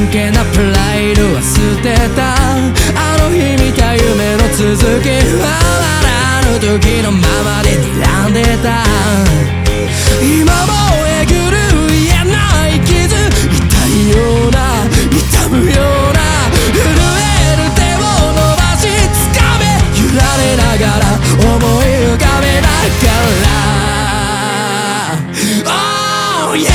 けなプライドは捨てた。あの日見た夢の続きはあの時のままで睨んでた。今もえぐる言えない傷、痛いような痛むような、震える手を伸ばし掴め、揺られながら思い浮かべながら Oh yeah、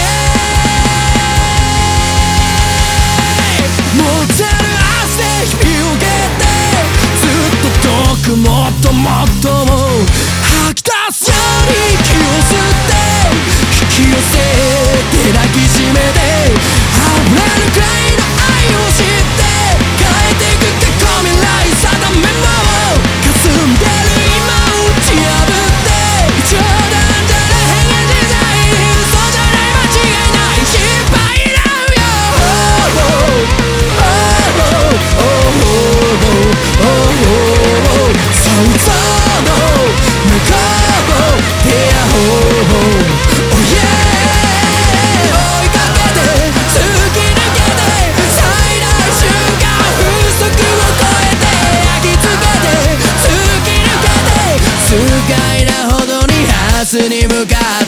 もっともっと吐き出すように息を吸って引き寄せて抱きしめて、溢れるくらいの愛を知って変えてく過去未来定めも霞んでる今を打ち破って、冗談じゃない変幻自在に嘘じゃない間違いない失敗なんよ。想像の向こうでやほう Oh yeah、 追いかけて突き抜けて最大瞬間風速を超えて焼き付けて突き抜けて、不甲斐なほどに明日に向かう